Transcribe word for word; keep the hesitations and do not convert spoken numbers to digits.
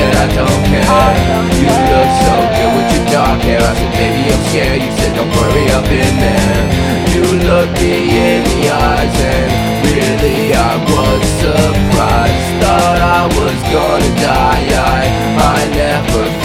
said I don't care. You look so good with your dark hair. I said baby I'm scared. You said don't worry, I've been there. You looked me in the eyes and really I was surprised. Thought I was gonna die. I, I never